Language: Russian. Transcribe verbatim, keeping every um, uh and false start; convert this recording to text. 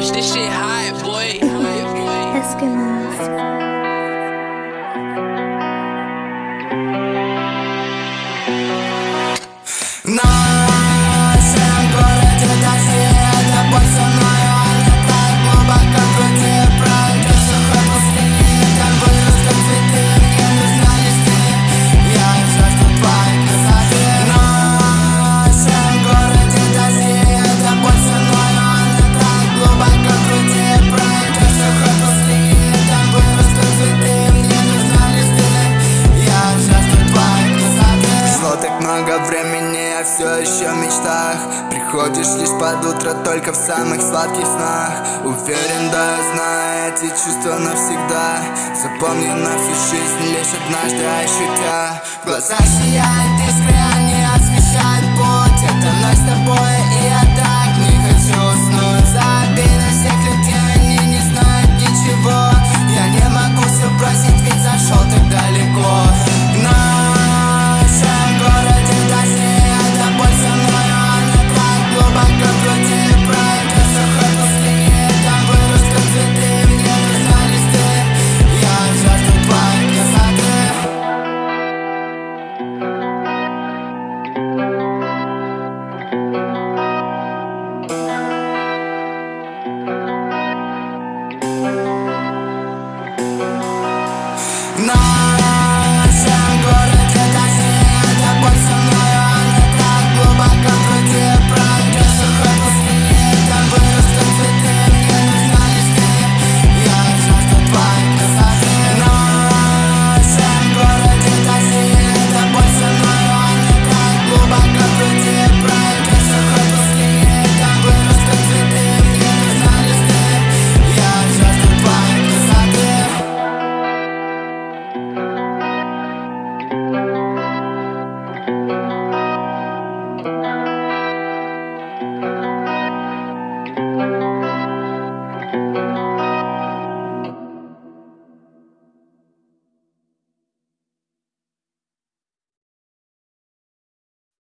fresh, this shit hot, boy. Eskimos. На всем городе дожди, это боль со мною, она так глубоко в груди. Пройдет сухой пустыни, там вырастут цветы, мне нужно листы, я жажду твоей красоты. На всем городе дожди, это боль со мною, она так глубоко в груди. Пройдет сухой пустыни, там вырастут цветы, мне нужно листы, я жажду твоей красоты. Прошло так много времени, я все еще в мечтах. Приходишь лишь под утро, только в самых сладких снах. Уверен, да, я знаю эти чувства навсегда. Запомню на всю жизнь, лишь однажды ощутя. В глазах сияет искра,